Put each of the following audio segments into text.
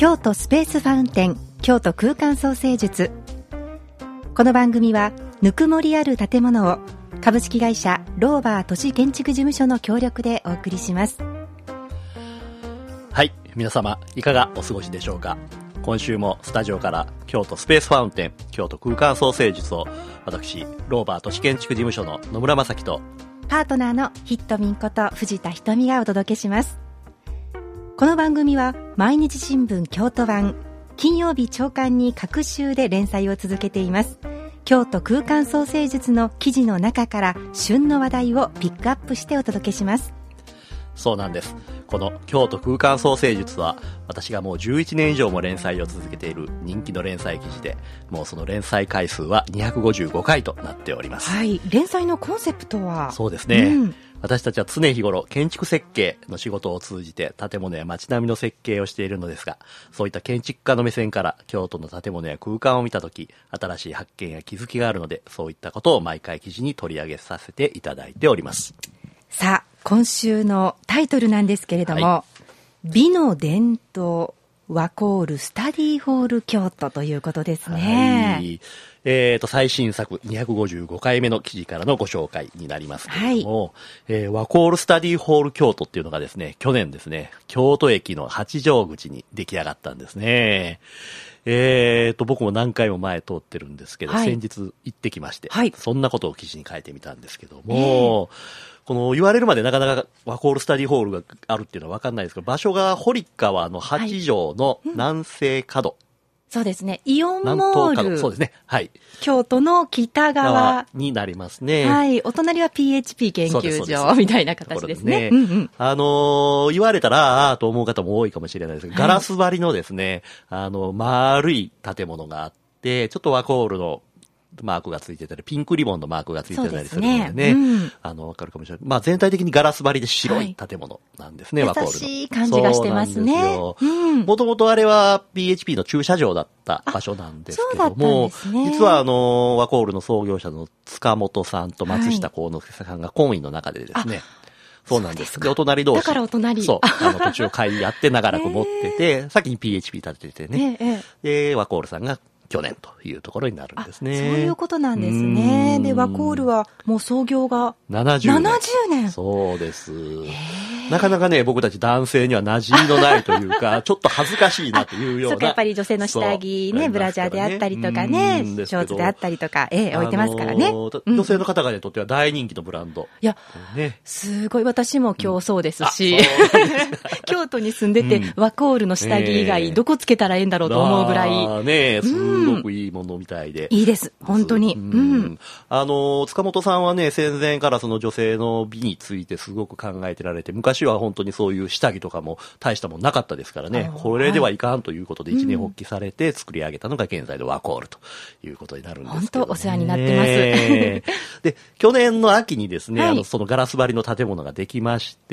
京都スペースファウンテン京都空間創生術。この番組はぬくもりある建物を株式会社ローバー都市建築事務所の協力でお送りします。 はい、皆様いかがお過ごしでしょうか。今週もスタジオから京都スペースファウンテン京都空間創生術を私ローバー都市建築事務所の野村正樹とパートナーのヒットミンこと藤田ひとみがお届けします。この番組は毎日新聞京都版金曜日朝刊に各週で連載を続けています。京都空間創生術の記事の中から旬の話題をピックアップしてお届けします。 そうなんです。この京都空間創生術は私がもう11年以上も連載を続けている人気の連載記事で、もうその連載回数は255回となっております。 はい、連載のコンセプトはそうですね、私たちは常日頃建築設計の仕事を通じて建物や街並みの設計をしているのですが、そういった建築家の目線から京都の建物や空間を見たとき、新しい発見や気づきがあるので、そういったことを毎回記事に取り上げさせていただいております。 さあ、今週のタイトルなんですけれども、美の伝統ワコールスタディホール京都ということですね。 はい、最新作255回目の記事からのご紹介になりますけれども、ワコールスタディホール京都っていうのがですね、去年ですね、京都駅の八丈口に出来上がったんですね。僕も何回も前通ってるんですけど、先日行ってきまして、そんなことを記事に書いてみたんですけども、この言われるまでなかなかワコールスタディホールがあるっていうのは分かんないですけど、場所が堀川の八条の南西角、 そうですね、イオンモール、 そうですね、はい、 京都の北側になりますね。 はい、お隣は PHP 研究所みたいな形ですね。言われたらと思う方も多いかもしれないですが、ガラス張りのですね、丸い建物があって、ちょっとワコールのマークがついてたり、ピンクリボンのマークがついてたりするのでね、わかるかもしれない。まあ全体的にガラス張りで白い建物なんですね、ワコールの。 優しい感じがしてますね。 もともとあれは PHP の駐車場だった場所なんですけども、実はワコールの創業者の塚本さんと松下幸之助さんが婚姻の中でですね、そうなんです。で、お隣同士。 だからお隣。 そう。土地を買い合って長らく持ってて、先に PHP 建ててね。で、ワコールさんが去年というところになるんですね。 そういうことなんですね。で、ワコールはもう創業が70年。 そうです。なかなかね、僕たち男性には馴染みのないというか、ちょっと恥ずかしいなというような。 そうか、やっぱり女性の下着ね、ブラジャーであったりとかね、ショーツであったりとか、置いてますからね。 女性の方々にとっては大人気のブランド。 いや、すごい、私も今日そうですし、京都に住んでて、ワコールの下着以外、どこつけたらええんだろうと思うぐらい。 ね、すごくいいものみたいで。 いいです、本当に。 塚本さんはね、戦前からその女性の美についてすごく考えてられて、昔は本当にそういう下着とかも大したもんなかったですからね、これではいかんということで一年発起されて作り上げたのが現在のワコールということになるんですけど、 本当お世話になってます。 で、去年の秋にですね、そのガラス張りの建物ができまして、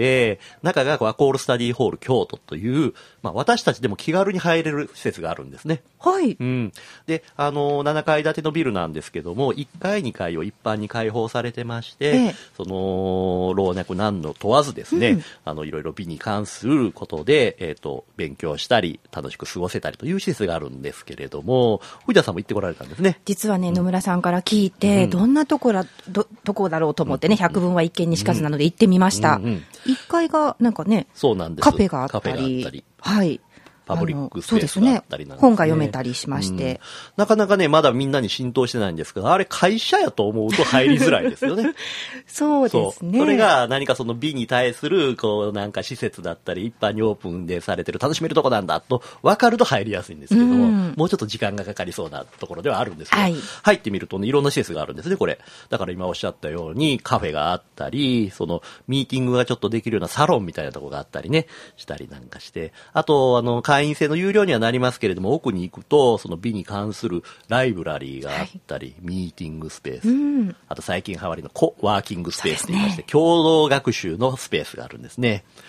中がワコールスタディホール京都という、私たちでも気軽に入れる施設があるんですね。 はい。 で、7階建てのビルなんですけども、1階2階を一般に開放されてまして、その老若男女問わずですね、いろいろ美に関することで、勉強したり楽しく過ごせたりという施設があるんですけれども、藤田さんも行ってこられたんですね。 実はね、野村さんから聞いて、どんなとこだろうと思ってね、百聞は一見にしかずなので行ってみました。1階がなんかね、 そうなんです。 カフェがあったり、はい。 パブリックスペースがあったりなんですね。 本が読めたりしまして、 なかなかねまだみんなに浸透してないんですけど、あれ会社やと思うと入りづらいですよね。 そうですね。 それが何かその美に対するこうなんか施設だったり一般にオープンでされてる楽しめるとこなんだと分かると入りやすいんですけども、もうちょっと時間がかかりそうなところではあるんですけど、入ってみるとねいろんな施設があるんですね。これだから今おっしゃったようにカフェがあったり、そのミーティングがちょっとできるようなサロンみたいなところがあったりねしたりなんかして、あと会員制の有料にはなりますけれども、奥に行くとその美に関するライブラリーがあったり、ミーティングスペース、あと最近流行りのコワーキングスペースといいまして、共同学習のスペースがあるんですね。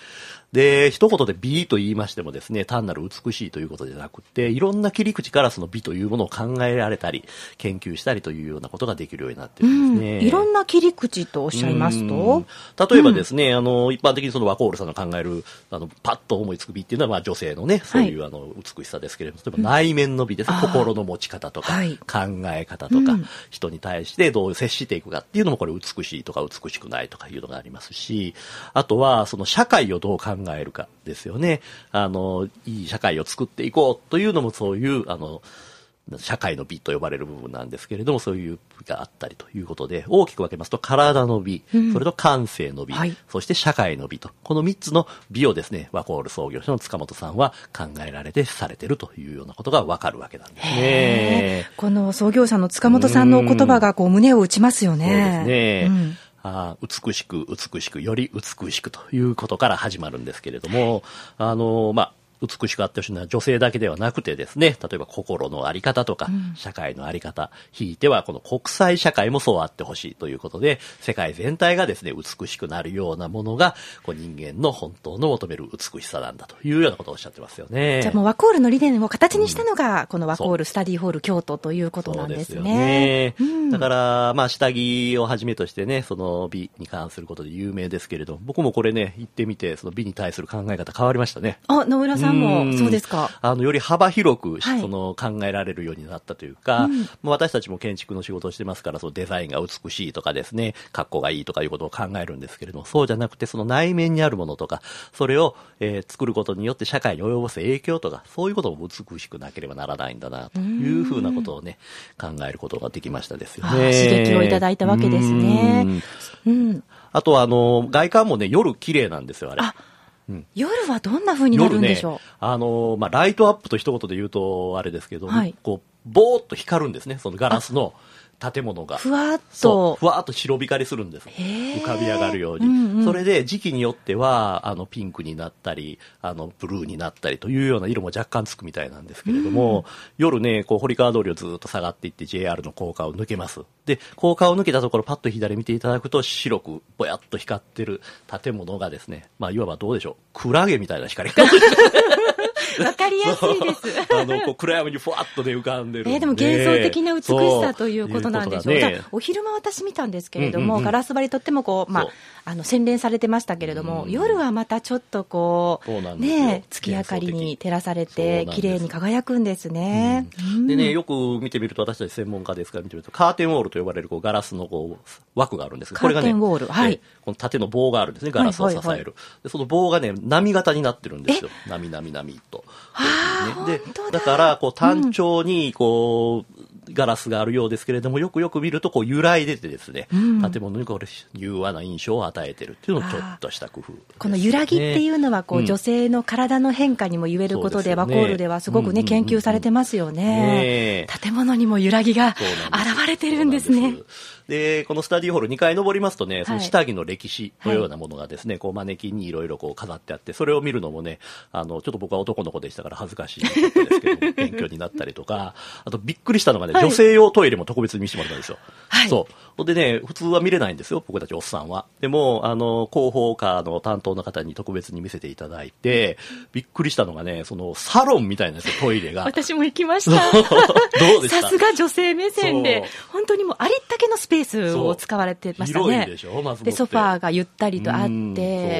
で、一言で美と言いましてもですね、単なる美しいということではなくて、いろんな切り口からその美というものを考えられたり、研究したりというようなことができるようになってるんですね。 いろんな切り口とおっしゃいますと、 例えばですね、一般的にそのワコールさんの考える、パッと思いつく美っていうのは、まあ女性のね、そういう美しさですけれども、例えば内面の美ですね、心の持ち方とか、考え方とか、人に対してどう接していくかっていうのもこれ美しいとか美しくないとかいうのがありますし、あとはその社会をどう考えるかですよね。いい社会を作っていこうというのもそういう社会の美と呼ばれる部分なんですけれども、そういう美があったりということで、大きく分けますと体の美、それと感性の美、そして社会の美と、この3つの美をですね、ワコール創業者の塚本さんは考えられてされているというようなことが分かるわけなんですね。 この創業者の塚本さんのお言葉がこう胸を打ちますよね。 そうですね。美しく美しくより美しくということから始まるんですけれども、美しくあってほしいのは女性だけではなくてですね、例えば心のあり方とか、社会のあり方、ひいてはこの国際社会もそうあってほしいということで、世界全体がですね、美しくなるようなものが、こう人間の本当の求める美しさなんだというようなことをおっしゃってますよね。 じゃあもうワコールの理念を形にしたのが、このワコールスタディホール京都ということなんですね。 そうですよね。だから、まあ下着をはじめとしてね、その美に関することで有名ですけれど、僕もこれね、行ってみて、その美に対する考え方変わりましたね。 野村さんもそうですか。 より幅広く、その考えられるようになったというか、私たちも建築の仕事をしてますから、そのデザインが美しいとかですね、格好がいいとかいうことを考えるんですけれども、そうじゃなくてその内面にあるものとか、それを、作ることによって社会に及ぼす影響とか、そういうことも美しくなければならないんだなというふうなことをね、考えることができましたですよね。 刺激をいただいたわけですね。 あとは外観もね、夜綺麗なんですよ、あれ。 夜はどんな風になるんでしょう。ライトアップと一言で言うとあれですけど、こうボーっと光るんですね、そのガラスの建物がふわっと白光りするんです。浮かび上がるように、それで時期によってはピンクになったりブルーになったりというような色も若干つくみたいなんですけれども、夜ねこう堀川通りをずっと下がっていって JR の高架を抜けます。で高架を抜けたところパッと左見ていただくと白くぼやっと光ってる建物がですね、いわばどうでしょう、クラゲみたいな光がわかりやすいです。 こう暗闇にふわっとね浮かんでるんで。 でも幻想的な美しさということなんでしょう。お昼間私見たんですけれども、ガラス張りとってもこう洗練されてましたけれども、夜はまたちょっとこうね、月明かりに照らされて綺麗に輝くんですね。 でね、よく見てみると私たち専門家ですから見てみるとカーテンウォールと呼ばれるこうガラスのこう枠があるんですけど、これがね、この縦の棒があるんですね、ガラスを支える。でその棒がね波型になってるんですよ。波と。でだからこう単調にこうガラスがあるようですけれども、よくよく見るとこう揺らいでてですね、建物にこれ柔和な印象を与えているっていうのをちょっとした工夫、 この揺らぎっていうのはこう、女性の体の変化にも言えることで、ワコールではすごくね、研究されてますよね。建物にも揺らぎが現れてるんですね。 でこのスタディホール2階登りますとね、その下着の歴史のようなものがですね、こうマネキンにいろいろこう飾ってあって、それを見るのもね、ちょっと僕は男の子でしたから恥ずかしいですけど勉強になったりとか、あとびっくりしたのがね、女性用トイレも特別に見せてもらったんですよ。そうでね、普通は見れないんですよ、僕たちおっさんは。でも広報課の担当の方に特別に見せていただいて、びっくりしたのがね、そのサロンみたいなトイレが私も行きました。 どうでした？ さすが女性目線で、本当にもうありったけのスペースを使われてましたね。 広いでしょ、まず。 でソファーがゆったりとあって、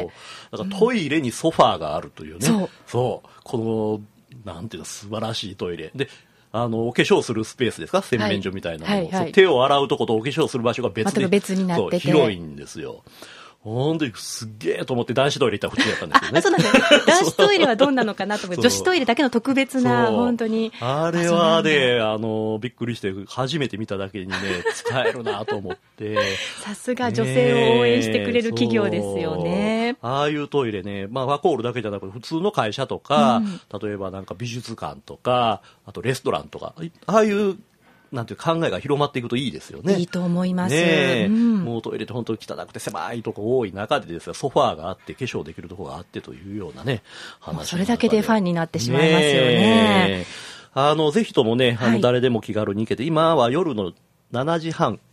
だからトイレにソファーがあるというね、このなんていうの素晴らしいトイレで、お化粧するスペースですか、洗面所みたいなのも、手を洗うとことお化粧する場所が別になってて広いんですよ。本当にすっげえと思って男子トイレ行ったら普通だったんですよね。 そうなんですね。男子トイレはどんなのかなと思って、女子トイレだけの特別な、本当に。 あれはね、びっくりして、初めて見ただけにね、使えるなと思って。 さすが女性を応援してくれる企業ですよね。 ああいうトイレね、ワコールだけじゃなくて、普通の会社とか、例えばなんか美術館とか、あとレストランとか、ああいうなんていう考えが広まっていくといいですよね。 いいと思います。 もうトイレって本当に汚くて狭いとこ多い中でですが、ソファーがあって化粧できるところがあってというようなね、話。 それだけでファンになってしまいますよね。 ぜひともね、誰でも気軽に行けて、今は夜の7時半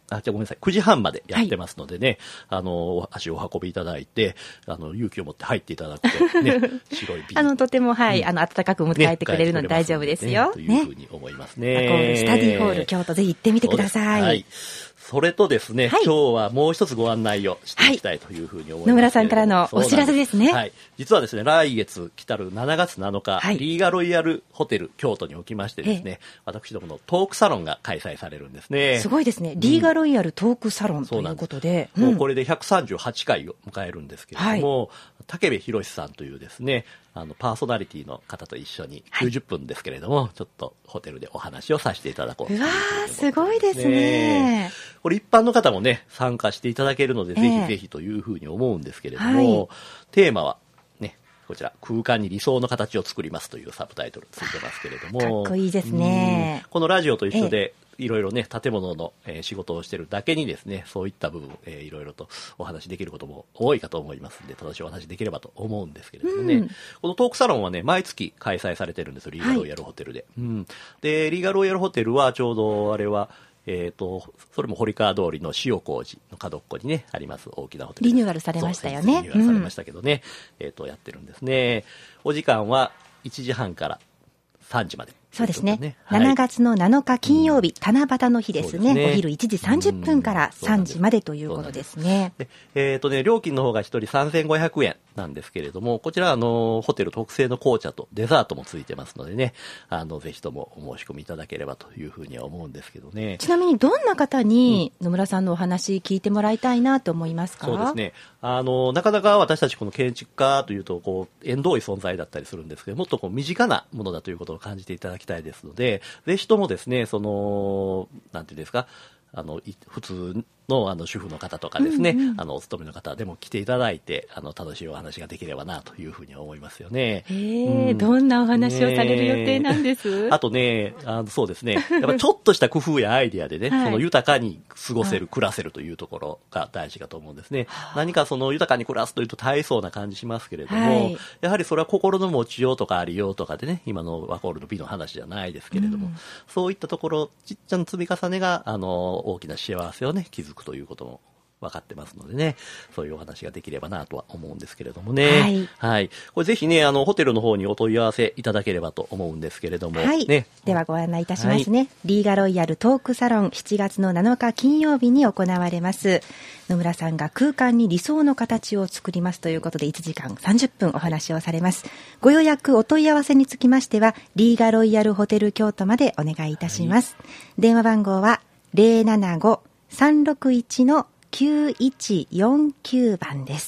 ごめんなさい、9時半までやってますのでね、足をお運びいただいて、勇気を持って入っていただくと、ね、白い瓶。 とても、温かく迎えてくれるので大丈夫ですよ。 というふうに思いますね。 ワコールスタディホール京都、ぜひ行ってみてください。 はい。それとですね、今日はもう一つご案内をしていきたいというふうに思います。 野村さんからのお知らせですね。 はい。実はですね、来月来たる7月7日、リーガロイヤルホテル京都におきましてですね、私どものトークサロンが開催されるんですね。 すごいですね。リーガロイヤルトークサロンということで。 もうこれで138回を迎えるんですけれども、武部博さんというですね、パーソナリティの方と一緒に90分ですけれども、ちょっとホテルでお話をさせていただこうという。 うわー、すごいですね。 これ一般の方もね、参加していただけるので、ぜひぜひというふうに思うんですけれども、テーマはね、こちら、空間に理想の形を作りますというサブタイトルついてますけれども。 かっこいいですね。 このラジオと一緒で、いろいろね、建物の仕事をしているだけにですね、そういった部分、いろいろとお話できることも多いかと思いますので、楽しいお話できればと思うんですけれどもね、このトークサロンはね、毎月開催されてるんですよ、リーガロイヤルホテルで。で、リーガロイヤルホテルはちょうど、あれは、それも堀川通りの塩麹の角っこにね、あります大きなホテル。 リニューアルされましたよね。 リニューアルされましたけどね、やってるんですね。お時間は1時半から3時まで。 そうですね。7月の7日金曜日、七夕の日ですね。お昼1時30分から3時までということですね。 料金の方が1人3500円なんですけれども、こちらホテル特製の紅茶とデザートもついてますのでね、ぜひともお申し込みいただければというふうには思うんですけどね。 ちなみにどんな方に野村さんのお話聞いてもらいたいなと思いますか？ そうですね。なかなか私たちこの建築家というと、縁遠い存在だったりするんですけど、もっと身近なものだということを感じていただきたいですので、ぜひともですね、なんていうんですか、普通の主婦の方とかですね、お勤めの方でも来ていただいて、楽しいお話ができればなというふうに思いますよね。 どんなお話をされる予定なんです？ あとね、そうですね、やっぱちょっとした工夫やアイディアでね、その豊かに過ごせる、暮らせるというところが大事かと思うんですね。何かその豊かに暮らすというと大層な感じしますけれども、やはりそれは心の持ちようとかありようとかでね、今のワコールの美の話じゃないですけれども、そういったところ、ちっちゃな積み重ねが、大きな幸せをね、築くということも分かってますのでね、そういうお話ができればなとは思うんですけれどもね。はい。これぜひね、ホテルの方にお問い合わせいただければと思うんですけれども。ね。 ではご案内いたしますね。リーガロイヤルトークサロン7月の7日金曜日に行われます。野村さんが空間に理想の形を作りますということで1時間30分お話をされます。ご予約お問い合わせにつきましては、リーガロイヤルホテル京都までお願いいたします。電話番号は075-361-9149番です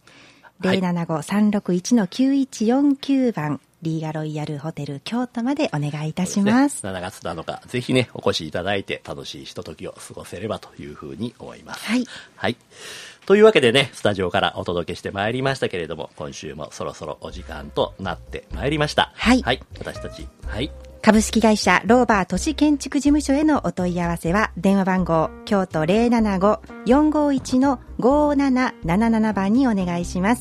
。075-361-9149番、リーガロイヤルホテル京都までお願いいたします。 7月7日、ぜひね、お越しいただいて楽しいひとときを過ごせればというふうに思います。はい。というわけでね、スタジオからお届けしてまいりましたけれども、今週もそろそろお時間となってまいりました。私たち、 株式会社ローバー都市建築事務所へのお問い合わせは電話番号京都 075-451-5777 番にお願いします。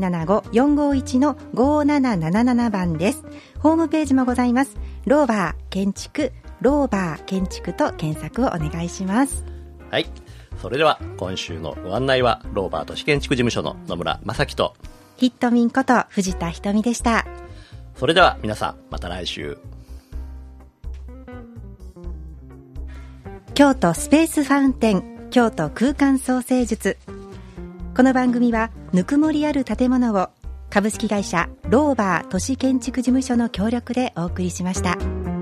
075-451-5777 番です。ホームページもございます。ローバー建築、ローバー建築と検索をお願いします。 それでは今週のご案内はローバー都市建築事務所の野村正樹とヒットミンこと藤田ひとみでした。 それでは皆さん、また来週。 京都スペースファウンテン、京都空間創生術。この番組はぬくもりある建物を株式会社ローバー都市建築事務所の協力でお送りしました。